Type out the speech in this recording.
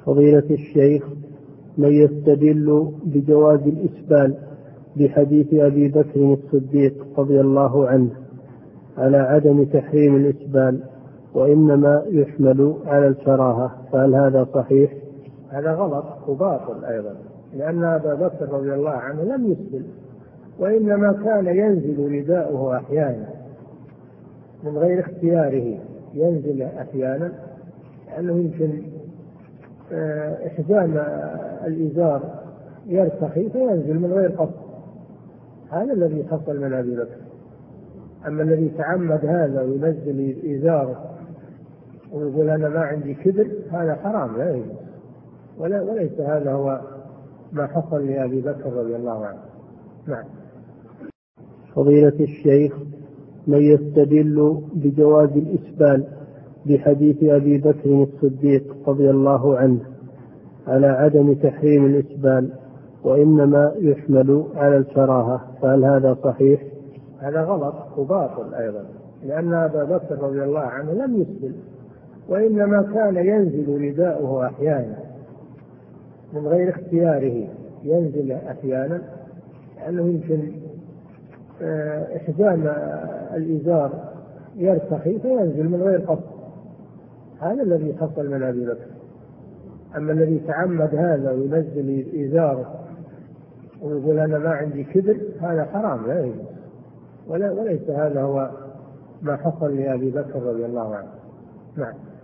فضيلة الشيخ، من يستدل بجواز الإسبال بحديث أبي بكر الصديق رضي الله عنه على عدم تحريم الإسبال وإنما يحمل على الكراهة، فهل هذا صحيح؟ هذا غلط وباطل أيضا، لأن أبا بكر رضي الله عنه لم يسبل، وإنما كان ينزل رداؤه أحيانا من غير اختياره، ينزل أحيانا لأنه يمكن إحزام الإزار يرتخي فينزل من غير قصد. هذا الذي حصل من أبي بكر. أما الذي تعمد هذا وينزل إزاره ويقول أنا ما عندي كبر، هذا حرام لا يجوز، وليس هذا هو ما حصل لأبي بكر رضي الله عنه. نعم. فضيلة الشيخ، من يستدل بجواز الإسبال بحديث أبي بكر الصديق رضي الله عنه على عدم تحريم الإسبال وإنما يحمل على الكراهة، فهل هذا صحيح؟ هذا غلط وباطل أيضا، لأن أبا بكر رضي الله عنه لم يسبل، وإنما كان ينزل رداؤه أحيانا من غير اختياره، ينزل أحيانا لأنه يمكن إحزام الإزار يرتخي فينزل من غير قصد. هذا الذي حصل من أبي بكر. أما الذي تعمد هذا وينزل إزاره ويقول أنا ما عندي كبر، هذا حرام لا يجوز، وليس هذا هو ما حصل لأبي بكر رضي الله عنه. نعم.